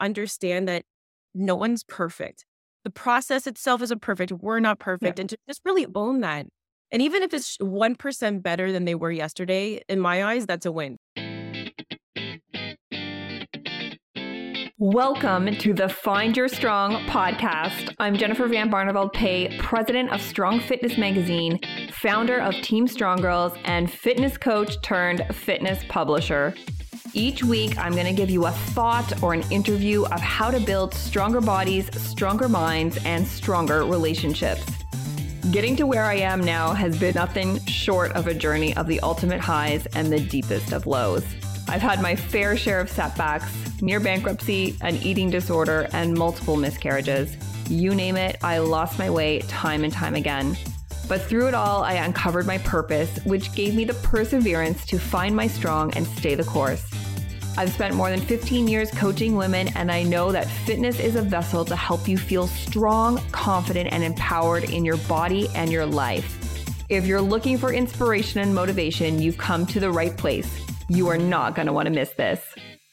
understand that no one's perfect. The process itself isn't perfect. We're not Yeah. perfect. And to just really own that. And even if it's 1% better than they were yesterday, in my eyes, that's a win. Welcome to the Find Your Strong podcast. I'm Jennifer Van Barneveld Pay, president of Strong Fitness Magazine, founder of Team Strong Girls, and fitness coach turned fitness publisher. Each week, I'm going to give you a thought or an interview of how to build stronger bodies, stronger minds, and stronger relationships. Getting to where I am now has been nothing short of a journey of the ultimate highs and the deepest of lows. I've had my fair share of setbacks, near bankruptcy, an eating disorder, and multiple miscarriages. You name it, I lost my way time and time again. But through it all, I uncovered my purpose, which gave me the perseverance to find my strong and stay the course. I've spent more than 15 years coaching women, and I know that fitness is a vessel to help you feel strong, confident, and empowered in your body and your life. If you're looking for inspiration and motivation, you've come to the right place. You are not going to want to miss this.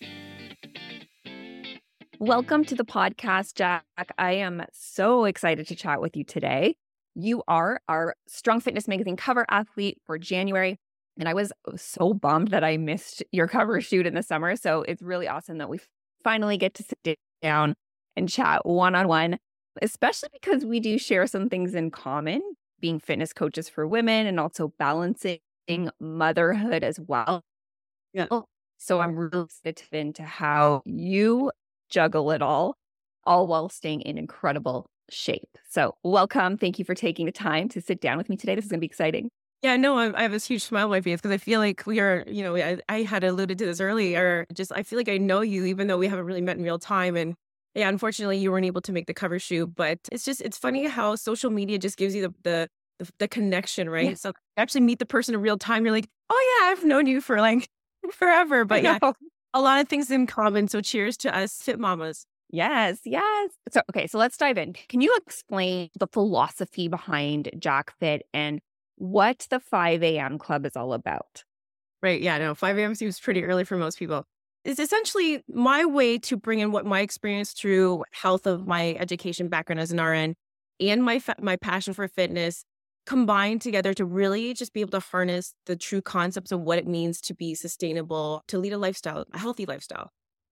Welcome to the podcast, Jack. I am so excited to chat with you today. You are our Strong Fitness Magazine cover athlete for January, and I was so bummed that I missed your cover shoot in the summer. So it's really awesome that we finally get to sit down and chat one-on-one, especially because we do share some things in common, being fitness coaches for women and also balancing motherhood as well. Yeah. So I'm really excited into how you juggle it all while staying in incredible shape. So welcome. Thank you for taking the time to sit down with me today. This is going to be exciting. Yeah, no, I have this huge smile on my face because I feel like we are, I had alluded to this earlier. I feel like I know you, even though we haven't really met in real time. And yeah, unfortunately, you weren't able to make the cover shoot. But it's funny how social media just gives you the connection, right? Yeah. So actually meet the person in real time. You're like, oh yeah, I've known you for like forever. But yeah, a lot of things in common. So cheers to us fit mamas. Yes. So let's dive in. Can you explain the philosophy behind Jack Fit and what the 5 a.m. club is all about? Right. Yeah, no, 5 a.m. seems pretty early for most people. It's essentially my way to bring in what my experience through health of my education background as an RN and my passion for fitness combined together to really just be able to harness the true concepts of what it means to be sustainable, to lead a healthy lifestyle.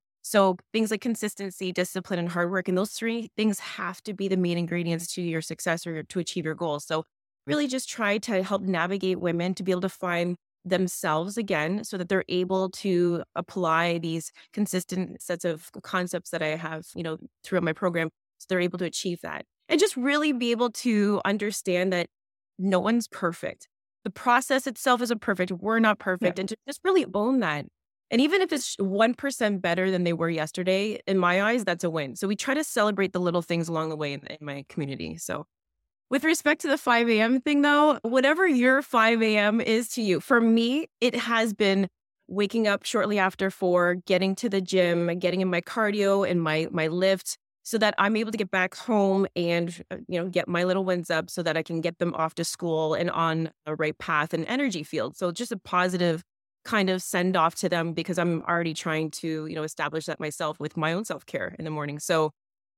So things like consistency, discipline, and hard work, and those three things have to be the main ingredients to your success or to achieve your goals. So really just try to help navigate women to be able to find themselves again so that they're able to apply these consistent sets of concepts that I have, throughout my program. So they're able to achieve that and just really be able to understand that no one's perfect. The process itself isn't perfect. We're not perfect. Yeah. And to just really own that. And even if it's 1% better than they were yesterday, in my eyes, that's a win. So we try to celebrate the little things along the way in my community. So with respect to the 5 a.m. thing, though, whatever your 5 a.m. is to you, for me, it has been waking up shortly after 4, getting to the gym, getting in my cardio and my lift so that I'm able to get back home and, get my little ones up so that I can get them off to school and on the right path and energy field. So just a positive kind of send off to them because I'm already trying to, establish that myself with my own self-care in the morning. So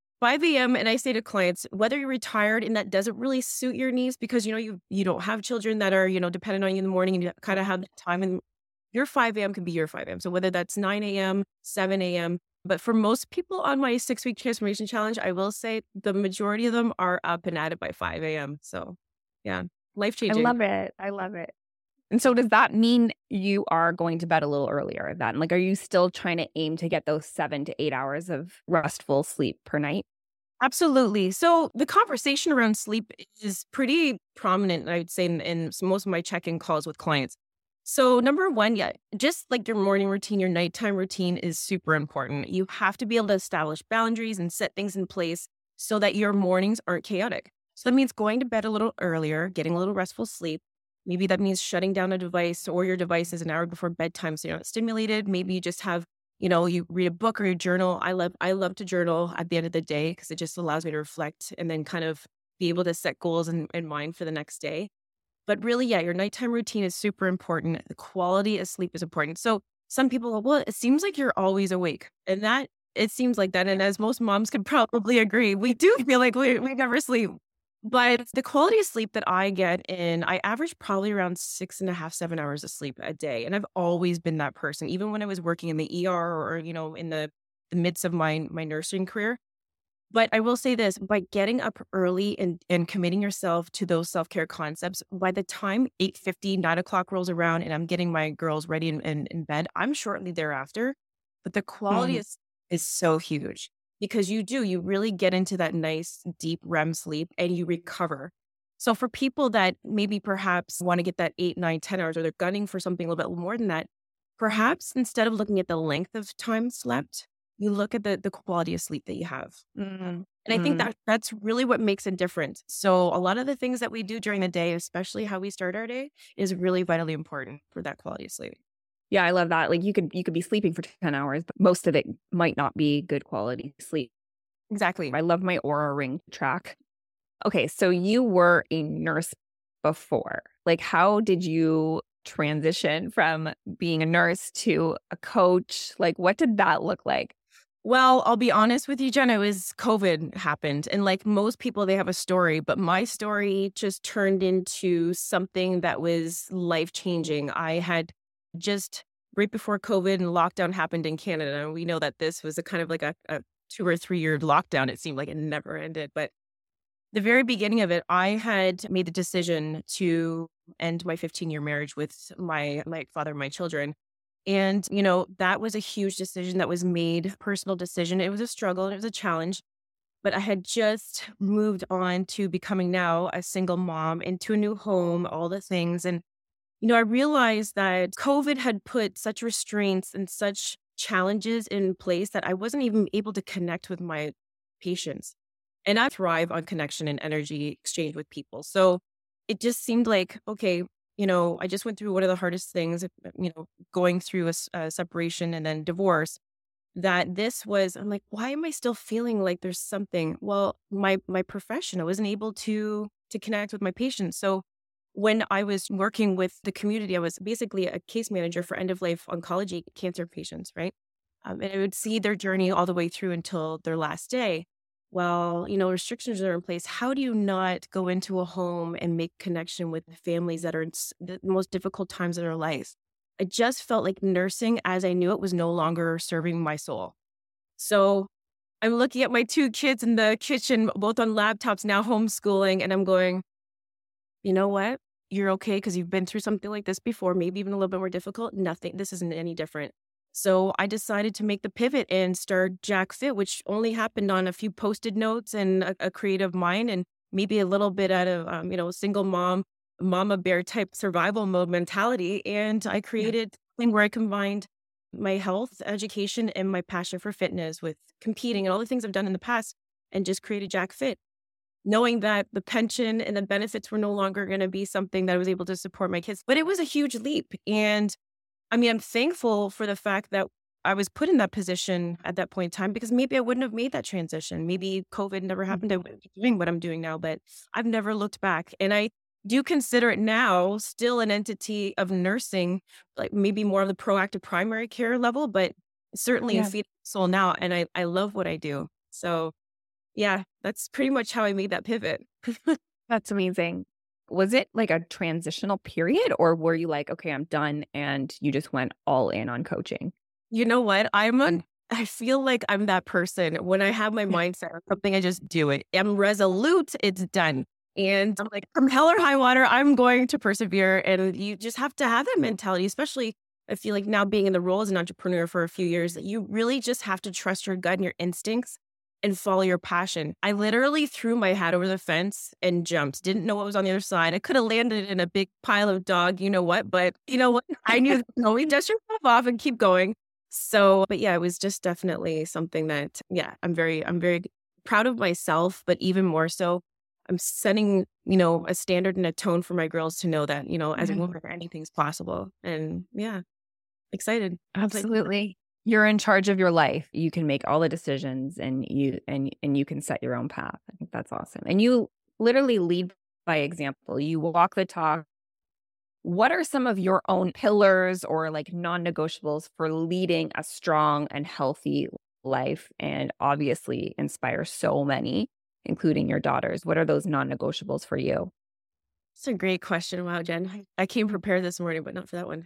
5 a.m. and I say to clients, whether you're retired and that doesn't really suit your needs because, you don't have children that are, dependent on you in the morning and you kind of have that time and your 5 a.m. can be your 5 a.m. So whether that's 9 a.m., 7 a.m., but for most people on my 6-week transformation challenge, I will say the majority of them are up and at it by 5 a.m. So yeah, life-changing. I love it. And so does that mean you are going to bed a little earlier then? Like, are you still trying to aim to get those 7 to 8 hours of restful sleep per night? Absolutely. So the conversation around sleep is pretty prominent, I would say, in most of my check-in calls with clients. So number one, yeah, just like your morning routine, your nighttime routine is super important. You have to be able to establish boundaries and set things in place so that your mornings aren't chaotic. So that means going to bed a little earlier, getting a little restful sleep. Maybe that means shutting down a device or your device is an hour before bedtime so you're not stimulated. Maybe you just have, you read a book or you journal. I love to journal at the end of the day because it just allows me to reflect and then kind of be able to set goals in mind for the next day. But really, yeah, your nighttime routine is super important. The quality of sleep is important. So some people go, well, it seems like you're always awake. And that It seems like that. And as most moms could probably agree, we do feel like we never sleep. But the quality of sleep that I get in, I average probably around 6.5, 7 hours of sleep a day. And I've always been that person, even when I was working in the ER or, in the midst of my nursing career. But I will say this, by getting up early and committing yourself to those self-care concepts, by the time 8:50, 9 o'clock rolls around and I'm getting my girls ready in bed, I'm shortly thereafter. But the quality Mhm. is so huge because you really get into that nice deep REM sleep and you recover. So for people that maybe perhaps want to get that 8, 9, 10 hours, or they're gunning for something a little bit more than that, perhaps instead of looking at the length of time slept, you look at the quality of sleep that you have. And I think Mhm. that that's really what makes a difference. So a lot of the things that we do during the day, especially how we start our day, is really vitally important for that quality of sleep. Yeah, I love that. Like you could be sleeping for 10 hours, but most of it might not be good quality sleep. Exactly. I love my Aura Ring track. Okay, so you were a nurse before. Like, how did you transition from being a nurse to a coach? Like, what did that look like? Well, I'll be honest with you, Jen, it was COVID happened. And like most people, they have a story, but my story just turned into something that was life changing. I had just right before COVID and lockdown happened in Canada. And we know that this was a kind of like a 2 or 3 year lockdown. It seemed like it never ended. But the very beginning of it, I had made the decision to end my 15-year marriage with my father of my children. And, that was a huge decision that was made, personal decision. It was a struggle and it was a challenge, but I had just moved on to becoming now a single mom into a new home, all the things. And, I realized that COVID had put such restraints and such challenges in place that I wasn't even able to connect with my patients. And I thrive on connection and energy exchange with people. So it just seemed like, okay, I just went through one of the hardest things, going through a separation and then divorce. That this was, I'm like, why am I still feeling like there's something? Well, my profession, I wasn't able to connect with my patients. So when I was working with the community, I was basically a case manager for end of life oncology cancer patients, right? And I would see their journey all the way through until their last day. Well, restrictions are in place. How do you not go into a home and make connection with families that are in the most difficult times of their life? I just felt like nursing as I knew it was no longer serving my soul. So I'm looking at my two kids in the kitchen, both on laptops, now homeschooling, and I'm going, you know what? You're okay because you've been through something like this before, maybe even a little bit more difficult. Nothing, this isn't any different. So I decided to make the pivot and start Jack Fit, which only happened on a few posted notes and a creative mind and maybe a little bit out of, single mom, mama bear type survival mode mentality. And I Yeah. created something where I combined my health, education, and my passion for fitness with competing and all the things I've done in the past and just created Jack Fit knowing that the pension and the benefits were no longer going to be something that I was able to support my kids. But it was a huge leap. And I mean, I'm thankful for the fact that I was put in that position at that point in time because maybe I wouldn't have made that transition. Maybe COVID never happened. I wouldn't be doing what I'm doing now, but I've never looked back. And I do consider it now still an entity of nursing, like maybe more of the proactive primary care level, but certainly a Yeah. feeding soul now. And I love what I do. So yeah, that's pretty much how I made that pivot. That's amazing. Was it like a transitional period or were you like, okay, I'm done and you just went all in on coaching? You know what? I feel like I'm that person. When I have my mindset on something, I just do it. I'm resolute, it's done. And I'm like, from hell or high water, I'm going to persevere. And you just have to have that mentality, especially I feel like now being in the role as an entrepreneur for a few years, that you really just have to trust your gut and your instincts and follow your passion. I literally threw my hat over the fence and jumped. Didn't know what was on the other side. I could have landed in a big pile of dog, you know what? But you know what? I knew, no, we dust yourself off and keep going. So, but yeah, it was just definitely something that, yeah, I'm very proud of myself, but even more so, I'm setting, a standard and a tone for my girls to know that, as a Yeah. woman, anything's possible. And yeah, excited. Absolutely. You're in charge of your life. You can make all the decisions and you can set your own path. I think that's awesome. And you literally lead by example. You walk the talk. What are some of your own pillars or like non-negotiables for leading a strong and healthy life and obviously inspire so many, including your daughters. What are those non-negotiables for you? It's a great question. Wow, Jen. I came prepared this morning, but not for that one.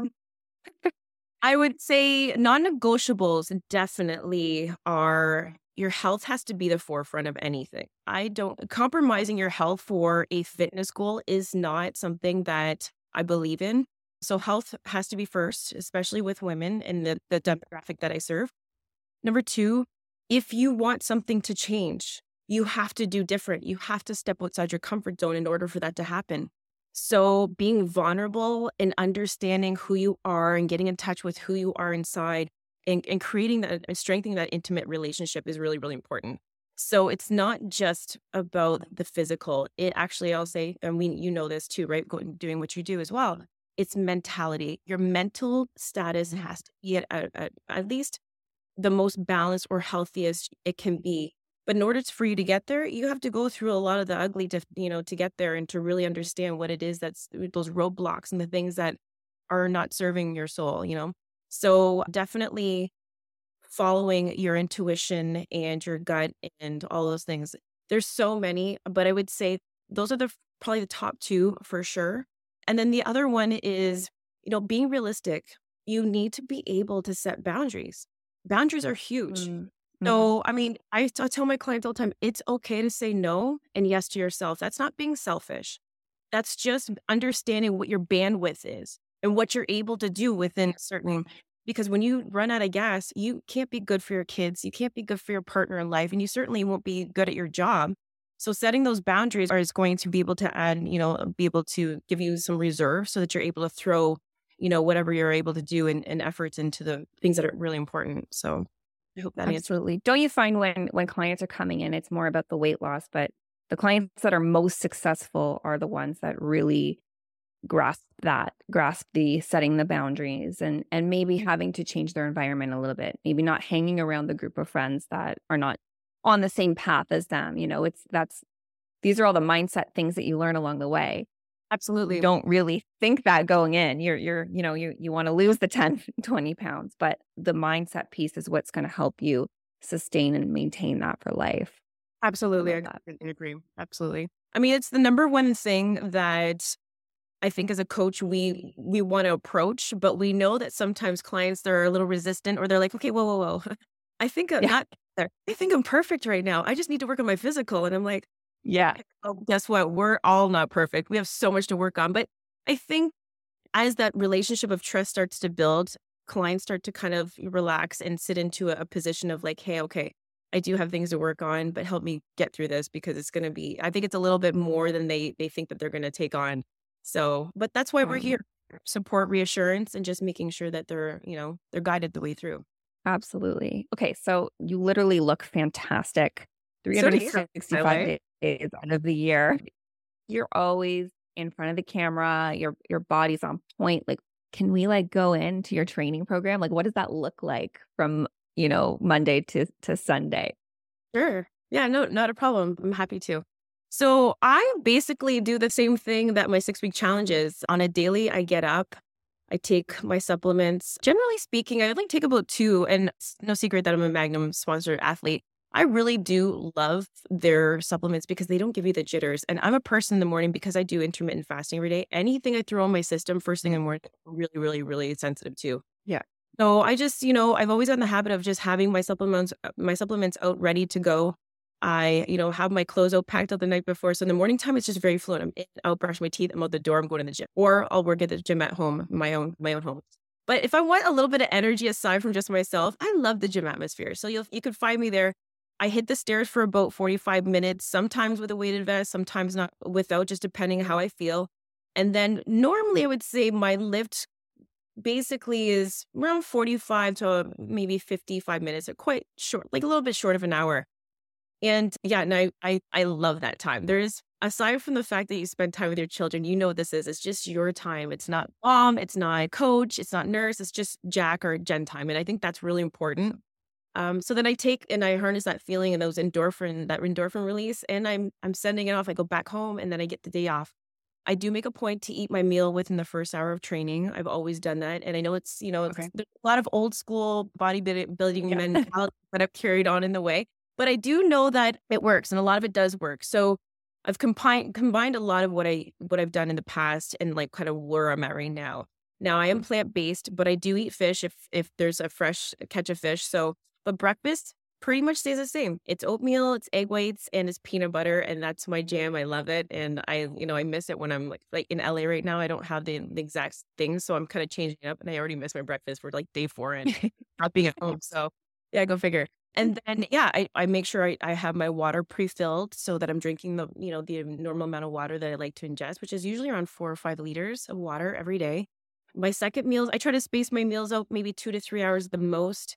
I would say non-negotiables definitely are your health has to be the forefront of anything. I don't compromising your health for a fitness goal is not something that I believe in. So health has to be first, especially with women and the demographic that I serve. Number two, if you want something to change, you have to do different. You have to step outside your comfort zone in order for that to happen. So being vulnerable and understanding who you are and getting in touch with who you are inside and creating that and strengthening that intimate relationship is really, really important. So it's not just about the physical. It actually, I'll say, and you know this too, right? Doing what you do as well. It's mentality. Your mental status has to be at least the most balanced or healthiest it can be. But in order for you to get there, you have to go through a lot of the ugly to get there and to really understand what it is that's those roadblocks and the things that are not serving your soul. So definitely following your intuition and your gut and all those things. There's so many, but I would say those are probably the top two for sure. And then the other one is, being realistic. You need to be able to set boundaries. Boundaries are huge. Mm-hmm. So, I mean, I tell my clients all the time, it's okay to say no and yes to yourself. That's not being selfish. That's just understanding what your bandwidth is and what you're able to do within a certain, because when you run out of gas, you can't be good for your kids. You can't be good for your partner in life, and you certainly won't be good at your job. So setting those boundaries is going to be able to add, be able to give you some reserve so that you're able to throw, whatever you're able to do and efforts into the things that are really important. So I hope that answers. Absolutely. Don't you find when clients are coming in, it's more about the weight loss, but the clients that are most successful are the ones that really grasp the setting the boundaries and maybe having to change their environment a little bit, maybe not hanging around the group of friends that are not on the same path as them. These are all the mindset things that you learn along the way. Absolutely. You don't really think that going in. You want to lose the 10, 20 pounds, but the mindset piece is what's going to help you sustain and maintain that for life. Absolutely. I agree. Absolutely. I mean, it's the number one thing that I think as a coach, we want to approach, but we know that sometimes clients, they're a little resistant or they're like, okay, whoa. I think I'm not there. I think I'm perfect right now. I just need to work on my physical. And I'm like, yeah. Oh, guess what? We're all not perfect. We have so much to work on. But I think as that relationship of trust starts to build, clients start to kind of relax and sit into a position of like, hey, okay, I do have things to work on, but help me get through this because it's going to be, I think it's a little bit more than they think that they're going to take on. So, but that's why we're here. Support, reassurance, and just making sure that they're guided the way through. Absolutely. Okay. So you literally look fantastic 365 days out of the year. You're always in front of the camera. Your body's on point. Like, can we go into your training program? Like, what does that look like from, Monday to Sunday? Sure. Yeah, no, not a problem. I'm happy to. So I basically do the same thing that my 6-week challenge is. On a daily, I get up, I take my supplements. Generally speaking, I only take about 2, and it's no secret that I'm a Magnum sponsored athlete. I really do love their supplements because they don't give you the jitters. And I'm a person in the morning because I do intermittent fasting every day. Anything I throw in my system first thing in the morning, I'm really, really, really sensitive to. Yeah. So I just, I've always gotten the habit of just having my supplements out ready to go. I, have my clothes out packed out the night before. So in the morning time, it's just very fluid. I'm in, I'll brush my teeth. I'm out the door. I'm going to the gym, or I'll work at the gym at home, my own home. But if I want a little bit of energy aside from just myself, I love the gym atmosphere. So you could find me there. I hit the stairs for about 45 minutes, sometimes with a weighted vest, sometimes not without, just depending how I feel. And then normally I would say my lift basically is around 45 to maybe 55 minutes. They're quite short, like a little bit short of an hour. And yeah, and I love that time. There's, aside from the fact that you spend time with your children, what this is. It's just your time. It's not mom, it's not coach, it's not nurse. It's just Jack or Jen time. And I think that's really important. So then I take and I harness that feeling and that endorphin release, and I'm sending it off. I go back home and then I get the day off. I do make a point to eat my meal within the first hour of training. I've always done that. And I know it's, Okay. there's a lot of old school bodybuilding Yeah. mentality that I've carried on in the way. But I do know that it works and a lot of it does work. So I've combined a lot of what I've done in the past and like kind of where I'm at right now. Now I am plant-based, but I do eat fish if there's a fresh catch of fish. So, but breakfast pretty much stays the same. It's oatmeal, it's egg whites, and it's peanut butter, and that's my jam. I love it, and I miss it when I'm like in LA right now. I don't have the exact things, so I'm kind of changing it up, and I already miss my breakfast for like day 4 and not being at home. So yeah, go figure. And then yeah, I make sure I have my water pre-filled so that I'm drinking the normal amount of water that I like to ingest, which is usually around 4 or 5 liters of water every day. My second meals, I try to space my meals out maybe 2 to 3 hours at the most.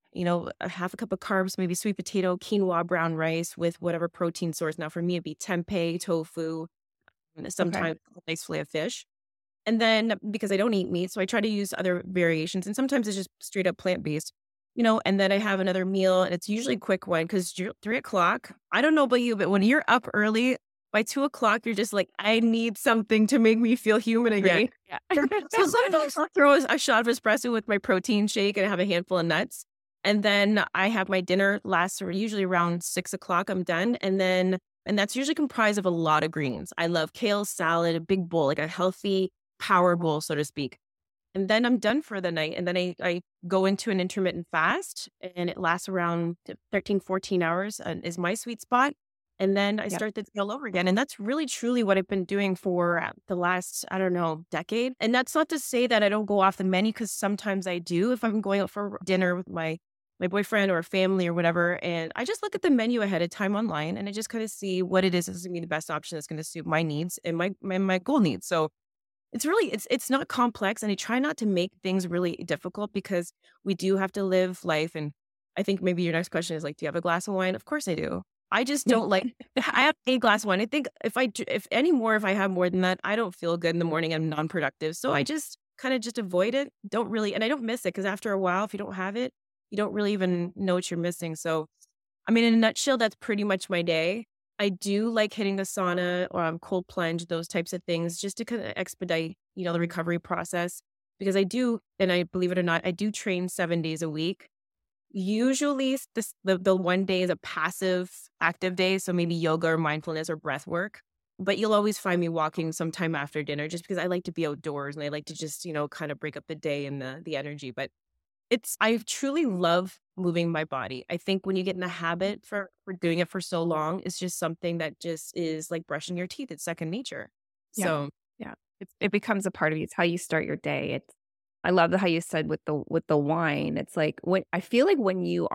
A half a cup of carbs, maybe sweet potato, quinoa, brown rice with whatever protein source. Now, for me, it'd be tempeh, tofu, and Okay. sometimes a nice fillet of fish. And then because I don't eat meat, so I try to use other variations. And sometimes it's just straight up plant based, and then I have another meal and it's usually a quick one because 3 o'clock, I don't know about you, but when you're up early, by 2 o'clock, you're just like, I need something to make me feel human again. Yeah. So sometimes I'll throw a shot of espresso with my protein shake and have a handful of nuts. And then I have my dinner usually around 6 o'clock. I'm done. And that's usually comprised of a lot of greens. I love kale salad, a big bowl, like a healthy power bowl, so to speak. And then I'm done for the night. And then I go into an intermittent fast and it lasts around 13, 14 hours is my sweet spot. And then I Yep. start the day all over again. And that's really, truly what I've been doing for the last, I don't know, decade. And that's not to say that I don't go off the menu because sometimes I do if I'm going out for dinner with my boyfriend or family or whatever. And I just look at the menu ahead of time online and I just kind of see what it is that's going to be the best option that's going to suit my needs and my goal needs. So it's not complex, and I try not to make things really difficult because we do have to live life. And I think maybe your next question is like, do you have a glass of wine? Of course I do. I just don't like. I have a glass of wine. I think if I have more than that, I don't feel good in the morning. I'm non-productive, so I just kind of just avoid it. Don't really, and I don't miss it because after a while, if you don't have it, you don't really even know what you're missing. So I mean, in a nutshell, that's pretty much my day. I do like hitting the sauna or cold plunge, those types of things, just to kind of expedite, the recovery process. Because I do, and I believe it or not, I do train 7 days a week. Usually, the one day is a passive, active day, so maybe yoga or mindfulness or breath work. But you'll always find me walking sometime after dinner, just because I like to be outdoors and I like to just, kind of break up the day and the energy. But I truly love moving my body. I think when you get in the habit for doing it for so long, it's just something that just is like brushing your teeth. It's second nature. Yeah. So Yeah. It becomes a part of you. It's how you start your day. I love how you said with the wine. It's like I feel like when you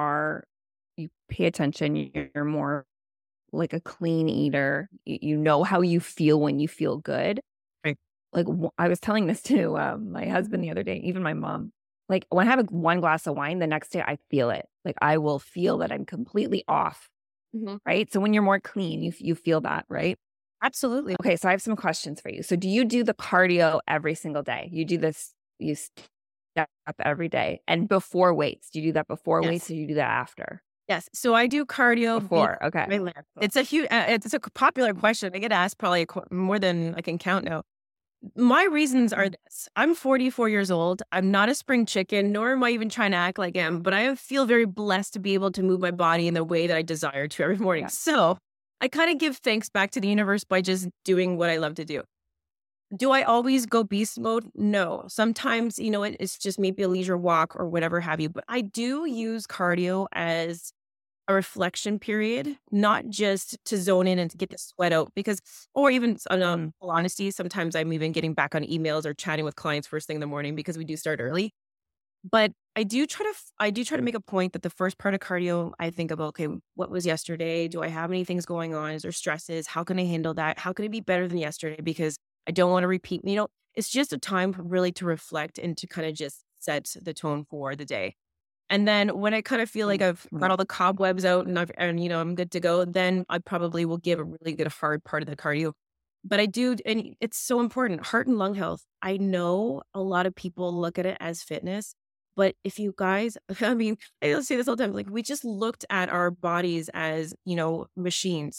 pay attention, you're more like a clean eater. You know how you feel when you feel good. Right. Like I was telling this to my husband the other day, even my mom. Like when I have one glass of wine, the next day I feel it. Like I will feel that I'm completely off. Mhm. Right. So when you're more clean, you feel that, right? Absolutely. Okay. So I have some questions for you. So do you do the cardio every single day? You do this, you step up every day and before weights. Do you do that before weights Yes. or do you do that after? Yes. So I do cardio Before. Okay. my life. It's a popular question. I get asked probably more than I can count now. My reasons are this. I'm 44 years old. I'm not a spring chicken, nor am I even trying to act like I am, but I feel very blessed to be able to move my body in the way that I desire to every morning. Yeah. So I kind of give thanks back to the universe by just doing what I love to do. Do I always go beast mode? No. Sometimes, it's just maybe a leisure walk or whatever have you, but I do use cardio as a reflection period, not just to zone in and to get the sweat out or even full honesty, sometimes I'm even getting back on emails or chatting with clients first thing in the morning because we do start early. But I do try to make a point that the first part of cardio, I think about, okay, what was yesterday? Do I have any things going on? Is there stresses? How can I handle that? How can it be better than yesterday? Because I don't want to repeat, it's just a time really to reflect and to kind of just set the tone for the day. And then when I kind of feel like I've got all the cobwebs out and I'm good to go, then I probably will give a really good hard part of the cardio. But I do, and it's so important, heart and lung health. I know a lot of people look at it as fitness, but if you guys, I mean, I say this all the time, like we just looked at our bodies as, machines.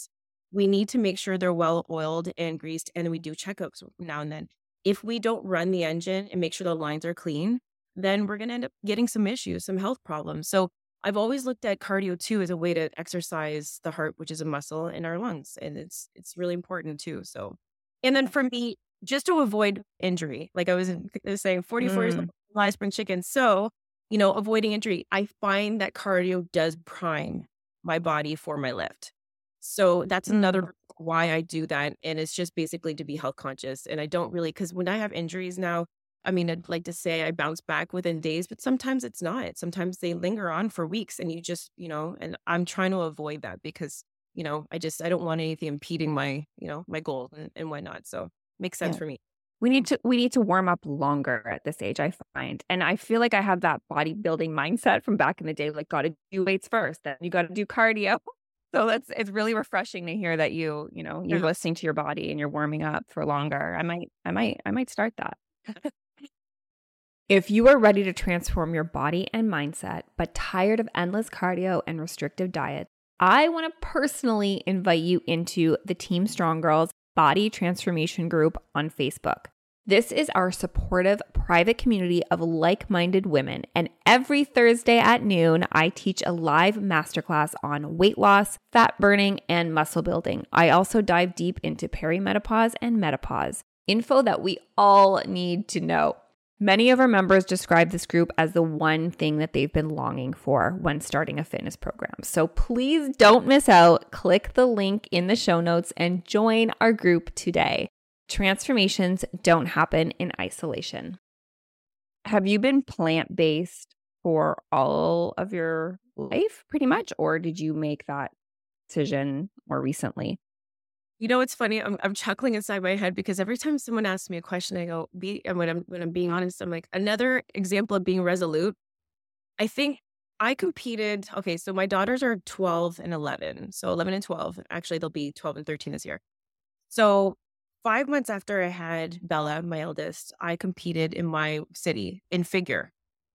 we need to make sure they're well oiled and greased, and we do checkups now and then. If we don't run the engine and make sure the lines are clean, then we're going to end up getting some issues, some health problems. So I've always looked at cardio too as a way to exercise the heart, which is a muscle in our lungs, and it's really important too. So, and then for me, just to avoid injury, like I was saying, 44 years old, live spring chicken. So, avoiding injury, I find that cardio does prime my body for my lift. So that's another why I do that. And it's just basically to be health conscious. And I don't really, because when I have injuries now, I mean, I'd like to say I bounce back within days, but sometimes it's not. Sometimes they linger on for weeks and you just, and I'm trying to avoid that because, I don't want anything impeding my, my goal and whatnot. So makes sense for me. We need to warm up longer at this age, I find. And I feel like I have that bodybuilding mindset from back in the day, like got to do weights first, then you got to do cardio. So it's really refreshing to hear that you're listening to your body and you're warming up for longer. I might start that. If you are ready to transform your body and mindset, but tired of endless cardio and restrictive diets, I want to personally invite you into the Team Strong Girls Body Transformation Group on Facebook. This is our supportive private community of like-minded women, and every Thursday at noon, I teach a live masterclass on weight loss, fat burning, and muscle building. I also dive deep into perimenopause and menopause, info that we all need to know. Many of our members describe this group as the one thing that they've been longing for when starting a fitness program. So please don't miss out. Click the link in the show notes and join our group today. Transformations don't happen in isolation. Have you been plant-based for all of your life, pretty much, or did you make that decision more recently? It's funny. I'm chuckling inside my head because every time someone asks me a question, I go, and when I'm being honest, I'm like, another example of being resolute. I think I competed. Okay, so my daughters are 12 and 11. So 11 and 12. Actually, they'll be 12 and 13 this year. So 5 months after I had Bella, my eldest, I competed in my city in figure.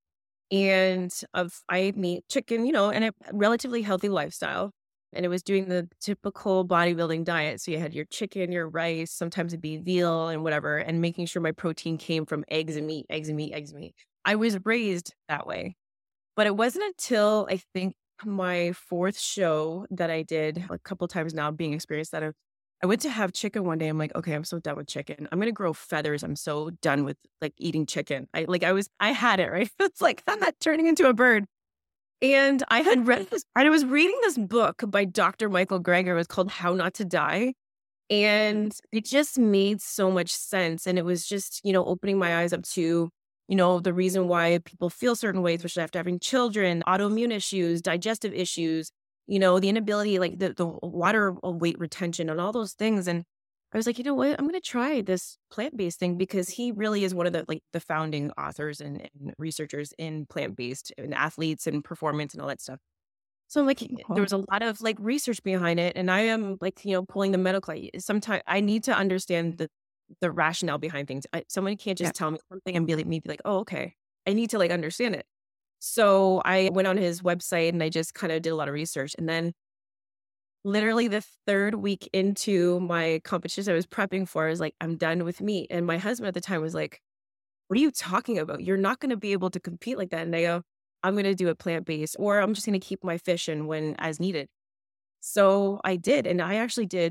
And I ate meat, chicken, and a relatively healthy lifestyle. And it was doing the typical bodybuilding diet. So you had your chicken, your rice, sometimes it'd be veal and whatever, and making sure my protein came from eggs and meat, eggs and meat, eggs and meat. I was raised that way. But it wasn't until I think my fourth show that I did a couple times now being experienced that I went to have chicken one day. I'm like, okay, I'm so done with chicken. I'm going to grow feathers. I'm so done with like eating chicken. I had it, right? It's like, I'm not turning into a bird. And I had read this, and I was reading this book by Dr. Michael Greger. It was called How Not to Die. And it just made so much sense. And it was just, opening my eyes up to, the reason why people feel certain ways, especially after having children, autoimmune issues, digestive issues, the inability, like the water weight retention and all those things. And I was like, you know what? I'm going to try this plant-based thing because he really is one of the founding authors and researchers in plant-based and athletes and performance and all that stuff. So I'm like, there was a lot of like research behind it. And I am like, pulling the medical. Sometimes I need to understand the rationale behind things. Someone can't just tell me something and be like, oh, okay. I need to like understand it. So I went on his website and I just kind of did a lot of research. And then literally the third week into my competition I was prepping for, I was like, I'm done with meat. And my husband at the time was like, what are you talking about? You're not going to be able to compete like that. And I go, I'm going to do it plant-based, or I'm just going to keep my fish in when as needed. So I did. And I actually did.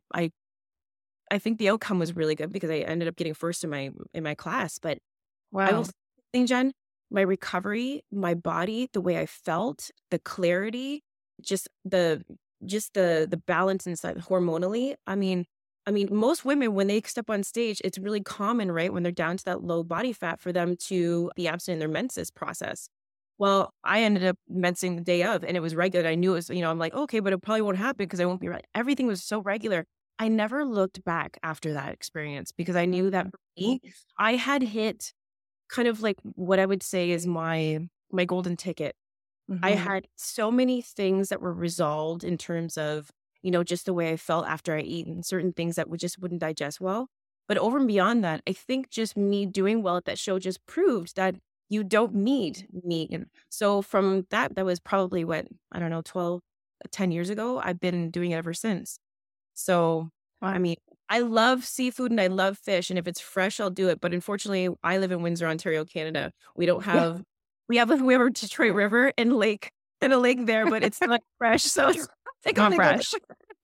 I think the outcome was really good because I ended up getting first in my class. But I will say, Jen, my recovery, my body, the way I felt, the clarity, just the balance inside hormonally. I mean, most women, when they step on stage, it's really common, right? When they're down to that low body fat for them to be absent in their menses process. Well, I ended up mensing the day of and it was regular. I knew it was, I'm like, okay, but it probably won't happen because I won't be right. Everything was so regular. I never looked back after that experience because I knew that for me, I had hit kind of like what I would say is my golden ticket. I had so many things that were resolved in terms of, just the way I felt after I eat and certain things that just wouldn't digest well. But over and beyond that, I think just me doing well at that show just proved that you don't need meat. And so from that was probably 10 years ago. I've been doing it ever since. So, I Wow. mean, I love seafood and I love fish, and if it's fresh, I'll do it. But unfortunately, I live in Windsor, Ontario, Canada. We don't Yeah. have we have a Detroit River and a lake there, but it's not fresh. So it's like Not only go fresh.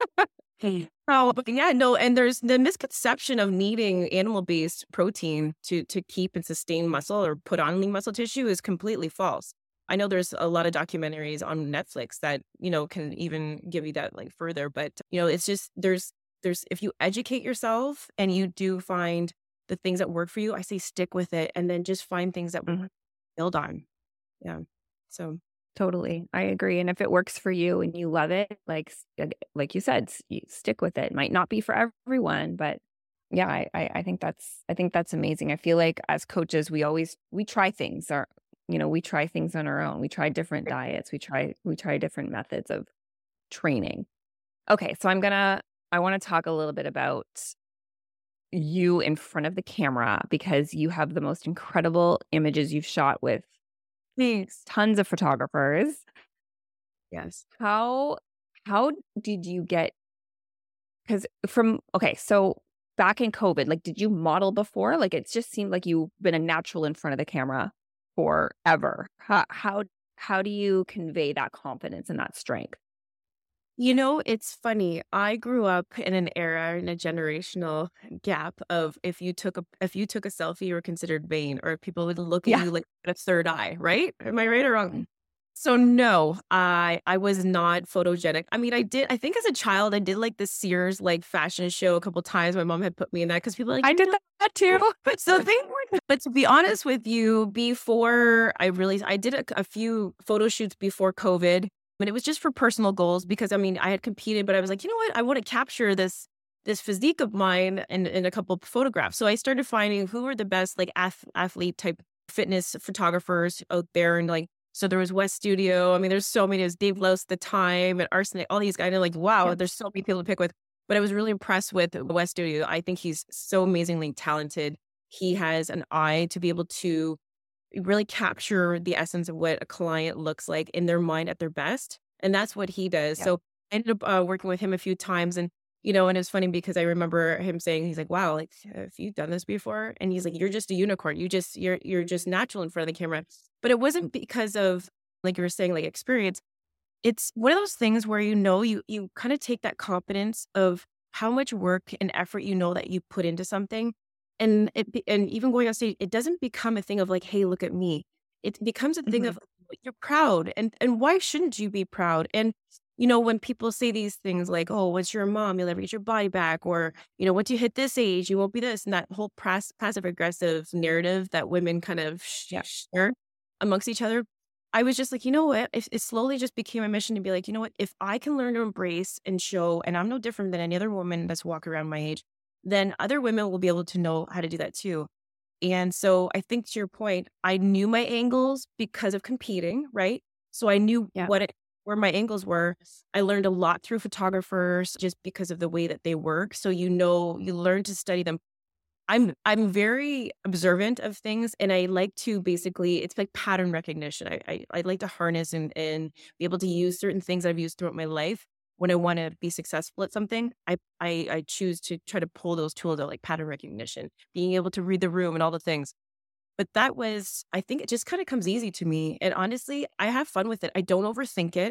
Oh, but yeah, no, and there's the misconception of needing animal-based protein to keep and sustain muscle or put on lean muscle tissue is completely false. I know there's a lot of documentaries on Netflix that, can even give you that like further, but it's just there's if you educate yourself and you do find the things that work for you, I say stick with it and then just find things that Mhm. build on. Yeah. So, Totally. I agree. And if it works for you and you love it, like you said, you stick with it. Might not be for everyone, but yeah, I think that's amazing. I feel like as coaches, we try things or we try things on our own. We try different diets. We try different methods of training. Okay, so I want to talk a little bit about you in front of the camera because you have the most incredible images you've shot with thanks. tons of photographers. Yes. How how did you get because from okay, so back in COVID, like did you model before? Like it just seemed like you've been a natural in front of the camera forever. How do you convey that confidence and that strength? It's funny. I grew up in an era, in a generational gap of if you took a selfie, you were considered vain, or people would look at Yeah. you like a third eye, right? Am I right or wrong? So no, I was not photogenic. I mean, I think as a child, I did like the Sears like fashion show a couple times. My mom had put me in that because people are like, I did that too. but so they were, but to be honest with you, before I did a few photo shoots before COVID, but it was just for personal goals because I mean, I had competed, but I was like, you know what? I want to capture this physique of mine in a couple of photographs. So I started finding who were the best like athlete type fitness photographers out there, and like so there was West Studio. I mean, there's so many. There's Dave Lowe's at the time and Arsenic, all these guys. And like, wow, Yeah. there's so many people to pick with. But I was really impressed with West Studio. I think he's so amazingly talented. He has an eye to be able to really capture the essence of what a client looks like in their mind at their best. And that's what he does. Yeah. So I ended up working with him a few times. And, and it's funny because I remember him saying, he's like, wow, like, have you done this before? And he's like, you're just a unicorn. You're just natural in front of the camera. But it wasn't because of, like you were saying, like experience. It's one of those things where you kind of take that confidence of how much work and effort that you put into something, and and even going on stage, it doesn't become a thing of like, hey, look at me. It becomes a thing Mhm. of you're proud, and why shouldn't you be proud? And when people say these things like, oh, once you're a mom, you'll never get your body back, or once you hit this age, you won't be this, and that whole passive aggressive narrative that women kind of Yeah. share amongst each other. I was just like, you know what? It slowly just became a mission to be like, you know what? If I can learn to embrace and show, and I'm no different than any other woman that's walking around my age, then other women will be able to know how to do that too. And so I think to your point, I knew my angles because of competing, right? So I knew Yeah. where my angles were. I learned a lot through photographers just because of the way that they work. So you learn to study them. I'm very observant of things, and I like to basically it's like pattern recognition. I like to harness and be able to use certain things I've used throughout my life. When I want to be successful at something, I choose to try to pull those tools out, like pattern recognition, being able to read the room and all the things. But I think it just kind of comes easy to me. And honestly, I have fun with it. I don't overthink it.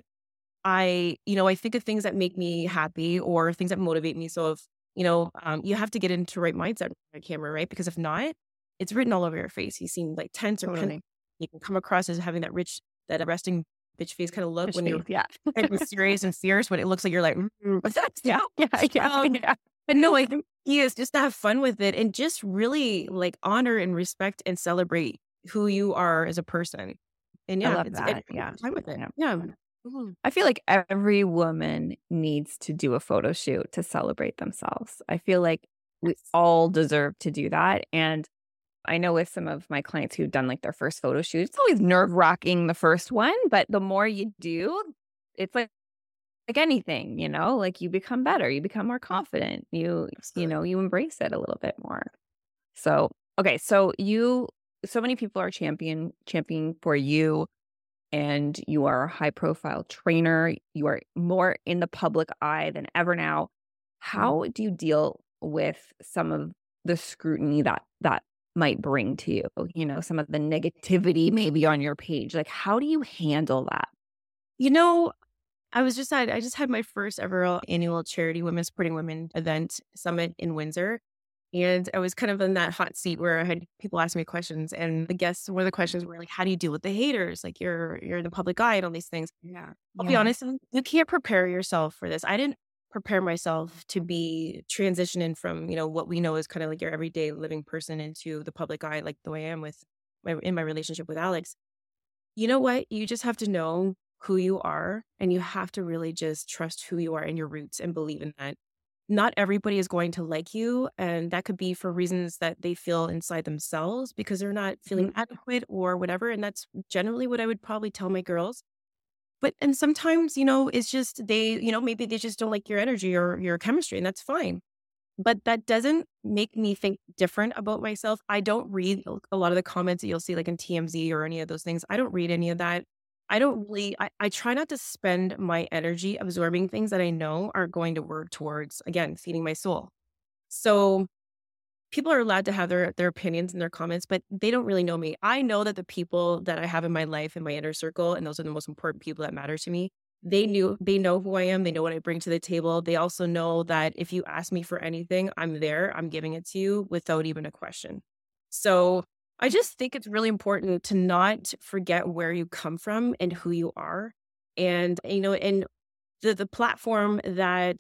I think of things that make me happy or things that motivate me. So if, you have to get into right mindset on the camera, right? Because if not, it's written all over your face. You seem like tense or Totally. you can come across as having that resting bitch face kind of look Fish when you're face. Yeah. kind of serious and fierce when it looks like you're like, but that's Yeah. Yeah. Yeah. um, Yeah. but no, I think he is just to have fun with it and just really like honor and respect and celebrate who you are as a person. And I yeah, love that. Yeah. fine with it. Yeah. Yeah. Mhm. I feel like every woman needs to do a photo shoot to celebrate themselves. I feel like we Yes. all deserve to do that. And I know with some of my clients who've done like their first photo shoot, it's always nerve-wracking the first one, but the more you do, it's like anything, like you become better, you become more confident. Absolutely. You embrace it a little bit more. So, okay, so many people are championing for you and you are a high profile trainer. You are more in the public eye than ever now. How do you deal with some of the scrutiny that might bring to you, some of the negativity maybe on your page? Like, how do you handle that? I just had my first ever annual charity Women Supporting Women event summit in Windsor. And I was kind of in that hot seat where I had people ask me questions, and one of the questions were like, how do you deal with the haters? Like you're in the public eye and all these things. Yeah. I'll be honest, you can't prepare yourself for this. I didn't prepare myself to be transitioning from, what we know is kind of like your everyday living person into the public eye, like the way I am in my relationship with Alex. You know what? You just have to know who you are, and you have to really just trust who you are and your roots and believe in that. Not everybody is going to like you, and that could be for reasons that they feel inside themselves because they're not feeling adequate or whatever. And that's generally what I would probably tell my girls. And sometimes, it's just maybe they just don't like your energy or your chemistry, and that's fine. But that doesn't make me think different about myself. I don't read a lot of the comments that you'll see like in TMZ or any of those things. I don't read any of that. I try not to spend my energy absorbing things that I know are going to work towards, again, feeding my soul. So people are allowed to have their opinions and their comments, but they don't really know me. I know that the people that I have in my life, in my inner circle, and those are the most important people that matter to me, they know who I am. They know what I bring to the table. They also know that if you ask me for anything, I'm there. I'm giving it to you without even a question. So I just think it's really important to not forget where you come from and who you are. And, and the platform that,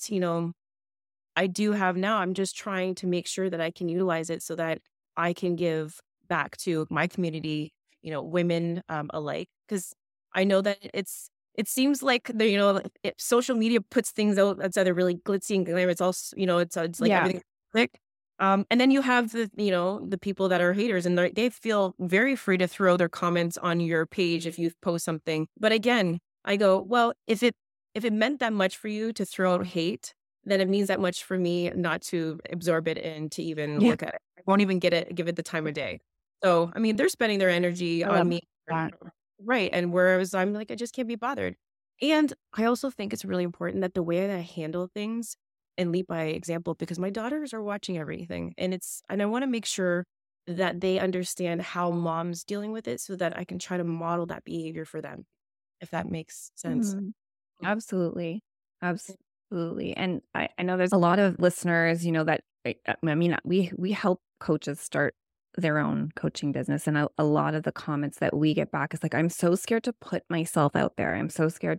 I do have now, I'm just trying to make sure that I can utilize it so that I can give back to my community, women alike. Because I know that it seems like social media puts things out that's either really glitzy and glam. It's also, it's like everything click. And then you have the people that are haters, and they feel very free to throw their comments on your page if you post something. But again, I go, well, if it meant that much for you to throw out hate, then it means that much for me not to absorb it and to even look at it. I won't even give it the time of day. So, I mean, they're spending their energy on me. Right. And whereas I'm like, I just can't be bothered. And I also think it's really important that the way that I handle things and lead by example, because my daughters are watching everything, and I want to make sure that they understand how mom's dealing with it so that I can try to model that behavior for them, if that makes sense. Absolutely. Absolutely. And I know there's a lot of listeners, that, I mean, we help coaches start their own coaching business. And a lot of the comments that we get back is like, I'm so scared to put myself out there. I'm so scared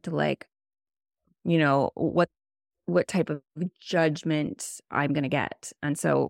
to what type of judgment I'm going to get. And so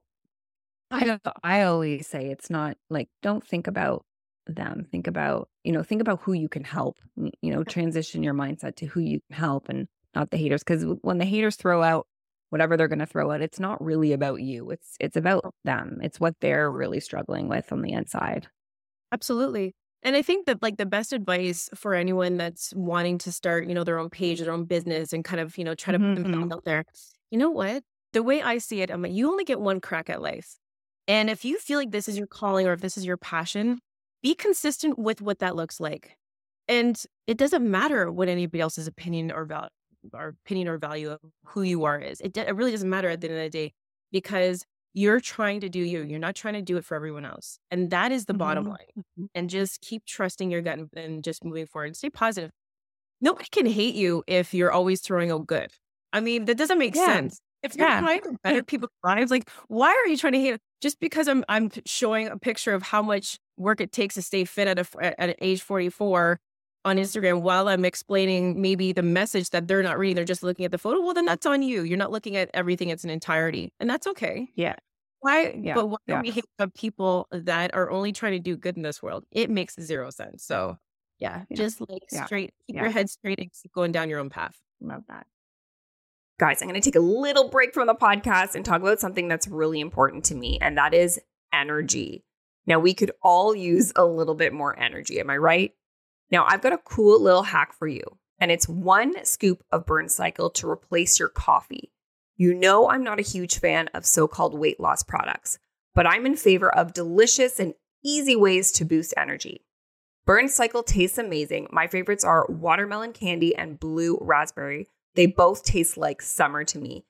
I always say it's not like, don't think about them. Think about who you can help, transition your mindset to who you can help and not the haters. Because when the haters throw out whatever they're going to throw out, it's not really about you. It's about them. It's what they're really struggling with on the inside. Absolutely. And I think that like the best advice for anyone that's wanting to start, their own page, their own business, and kind of, try to put themselves out there, you know what? The way I see it, I'm like, you only get one crack at life. And if you feel like this is your calling or if this is your passion, be consistent with what that looks like. And it doesn't matter what anybody else's opinion or value of who you are is. It really doesn't matter at the end of the day, because you're trying to do you. You're not trying to do it for everyone else. And that is the bottom line. And just keep trusting your gut and just moving forward. Stay positive. Nobody can hate you if you're always throwing out good. I mean, that doesn't make sense. If you're trying to better people's lives, like, why are you trying to hate it? Just because I'm showing a picture of how much work it takes to stay fit at age 44 on Instagram while I'm explaining maybe the message that they're not reading, they're just looking at the photo. Well, then that's on you. You're not looking at everything as an entirety, and that's okay. Yeah. Why? Yeah. But why do we hate the people that are only trying to do good in this world? It makes zero sense. So just like straight, keep your head straight and keep going down your own path. Love that. Guys, I'm going to take a little break from the podcast and talk about something that's really important to me, and that is energy. Now, we could all use a little bit more energy. Am I right? Now, I've got a cool little hack for you, and it's 1 scoop of Burn Cycle to replace your coffee. You know I'm not a huge fan of so-called weight loss products, but I'm in favor of delicious and easy ways to boost energy. Burn Cycle tastes amazing. My favorites are watermelon candy and blue raspberry. They both taste like summer to me.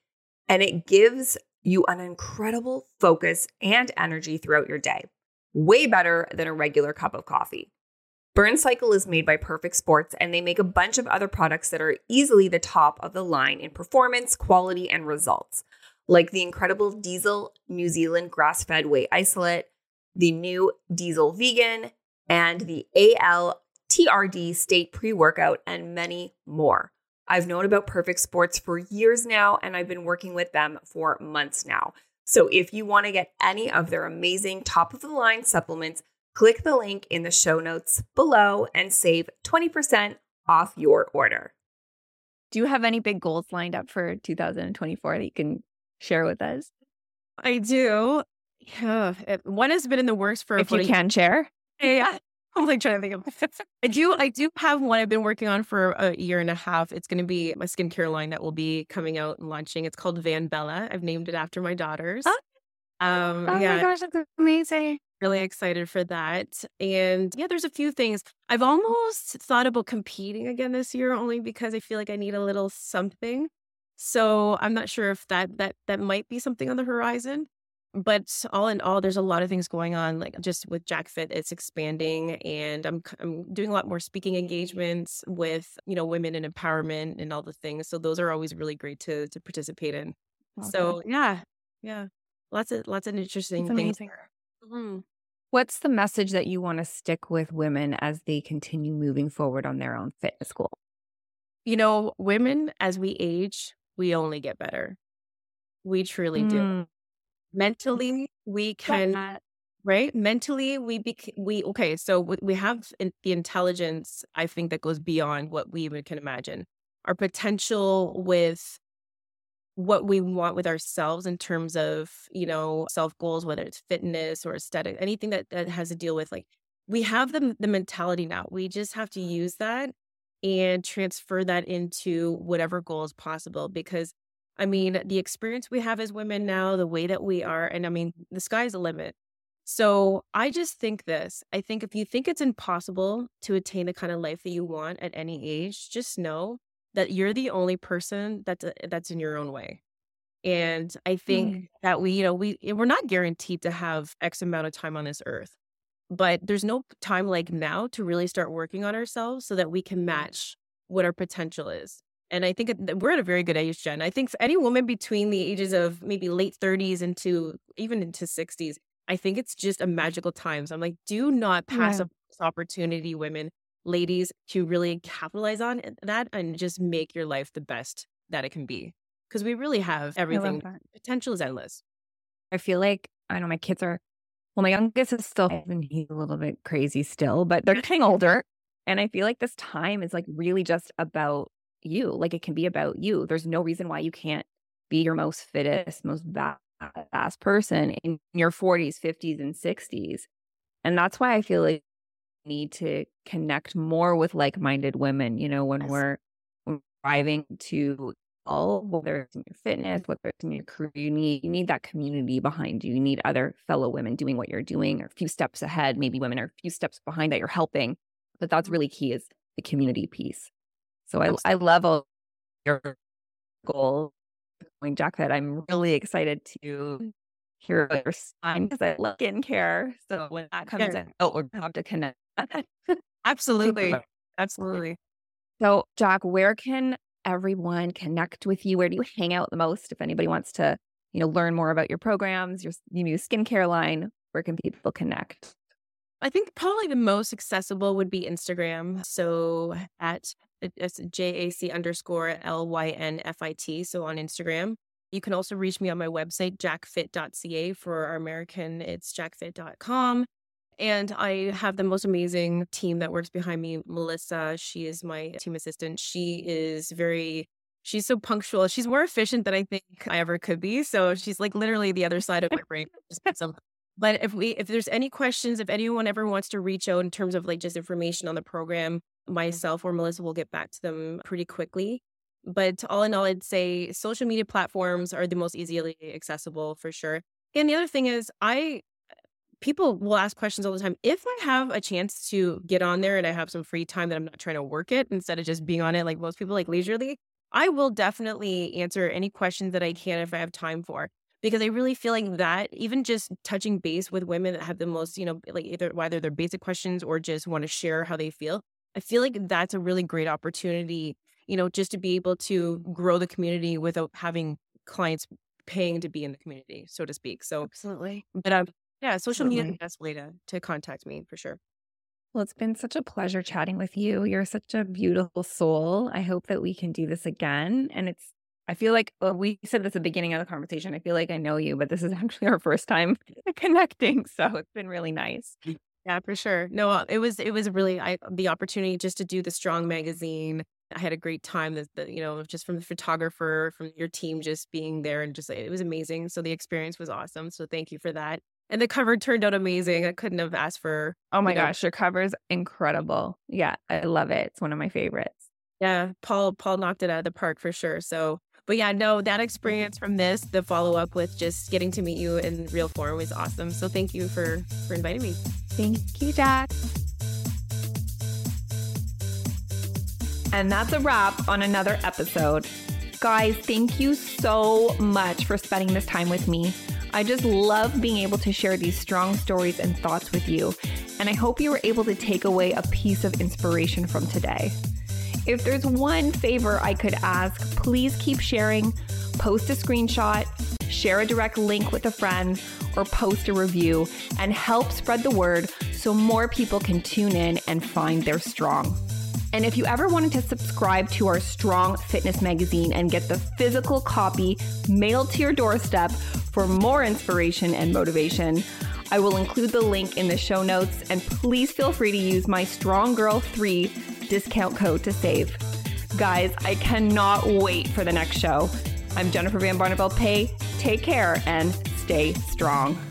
and it gives you an incredible focus and energy throughout your day. Way better than a regular cup of coffee. Burn Cycle is made by Perfect Sports, and they make a bunch of other products that are easily the top of the line in performance, quality, and results, like the incredible Diesel New Zealand grass-fed whey isolate, the new Diesel Vegan, and the ALTRD State Pre-Workout, and many more. I've known about Perfect Sports for years now, and I've been working with them for months now. So if you want to get any of their amazing top-of-the-line supplements, click the link in the show notes below and save 20% off your order. Do you have any big goals lined up for 2024 that you can share with us? I do. One has been in the works for if you can share. Yeah. I'm like trying to think of I do have one I've been working on for a year and a half. It's going to be my skincare line that will be coming out and launching. It's called Van Bella. I've named it after my daughters. Oh my gosh, that's amazing. Really excited for that. And yeah, there's a few things. I've almost thought about competing again this year only because I feel like I need a little something. So I'm not sure if that might be something on the horizon. But all in all, there's a lot of things going on, like just with Jack Fit, it's expanding, and I'm doing a lot more speaking engagements with, women in empowerment and all the things. So those are always really great to participate in. Okay. So yeah, lots of interesting things. Mm-hmm. What's the message that you want to stick with women as they continue moving forward on their own fitness goal? Women, as we age, we only get better. We truly do. Mentally, we can, right? Mentally, so we have the intelligence, I think, that goes beyond what we even can imagine. Our potential with what we want with ourselves in terms of, self goals, whether it's fitness or aesthetic, anything that has to deal with, like, we have the mentality now. We just have to use that and transfer that into whatever goal is possible, because the experience we have as women now, the way that we are, and the sky's the limit. So I just think I think if you think it's impossible to attain the kind of life that you want at any age, just know that you're the only person that's in your own way. And I think that we're not guaranteed to have X amount of time on this earth, but there's no time like now to really start working on ourselves so that we can match what our potential is. And I think we're at a very good age, Jen. I think for any woman between the ages of maybe late 30s into 60s, I think it's just a magical time. So I'm like, do not pass up this opportunity, women, ladies, to really capitalize on that and just make your life the best that it can be. Because we really have everything. Potential is endless. I feel like, I know my kids are, my youngest is still, he's a little bit crazy still, but they're getting older. And I feel like this time is like really just about you. Like, it can be about you. There's no reason why you can't be your most fittest, most badass person in your 40s, 50s, and 60s. And that's why I feel like we need to connect more with like-minded women, when we're striving to all, whether it's in your fitness, whether it's in your career, you need that community behind you. You need other fellow women doing what you're doing, or a few steps ahead. Maybe women are a few steps behind that you're helping. But that's really key, is the community piece. So I love all your goals going, Jack Fit. I'm really excited to hear about your son because I love skincare. So when that comes in, we're going to have to connect. Absolutely. Absolutely. So Jack, where can everyone connect with you? Where do you hang out the most? If anybody wants to, learn more about your programs, your new skincare line, where can people connect? I think probably the most accessible would be Instagram. So it's JAC_LYNFIT. So on Instagram. You can also reach me on my website, jackfit.ca. For our American, it's jackfit.com. And I have the most amazing team that works behind me. Melissa, she is my team assistant. She's so punctual. She's more efficient than I think I ever could be. So she's like literally the other side of my brain. But if there's any questions, if anyone ever wants to reach out in terms of like just information on the program, myself or Melissa will get back to them pretty quickly. But all in all, I'd say social media platforms are the most easily accessible for sure. And the other thing is, people will ask questions all the time. If I have a chance to get on there and I have some free time that I'm not trying to work it, instead of just being on it like most people, like leisurely, I will definitely answer any questions that I can if I have time for, because I really feel like that, even just touching base with women that have the most, like either whether they're basic questions or just want to share how they feel, I feel like that's a really great opportunity, just to be able to grow the community without having clients paying to be in the community, so to speak. So, Absolutely. but yeah, social media is Absolutely. the best way to contact me for sure. Well, it's been such a pleasure chatting with you. You're such a beautiful soul. I hope that we can do this again. And I feel like we said this at the beginning of the conversation. I feel like I know you, but this is actually our first time connecting. So it's been really nice. Yeah, for sure. No, it was really the opportunity just to do the Strong magazine. I had a great time. Just from the photographer, from your team, just being there, and just it was amazing. So the experience was awesome. So thank you for that. And the cover turned out amazing. I couldn't have asked for. Oh my gosh, your cover's incredible. Yeah, I love it. It's one of my favorites. Yeah, Paul knocked it out of the park for sure. So, but yeah, no, that experience from this, the follow up with just getting to meet you in real form was awesome. So thank you for inviting me. Thank you, Jack. And that's a wrap on another episode. Guys, thank you so much for spending this time with me. I just love being able to share these strong stories and thoughts with you. And I hope you were able to take away a piece of inspiration from today. If there's one favor I could ask, please keep sharing, post a screenshot, share a direct link with a friend, or post a review, and help spread the word so more people can tune in and find their strong. And if you ever wanted to subscribe to our Strong Fitness magazine and get the physical copy mailed to your doorstep for more inspiration and motivation, I will include the link in the show notes, and please feel free to use my Strong Girl 3 discount code to save. Guys, I cannot wait for the next show. I'm Jennifer Van Barneveld Pay. Take care and stay strong.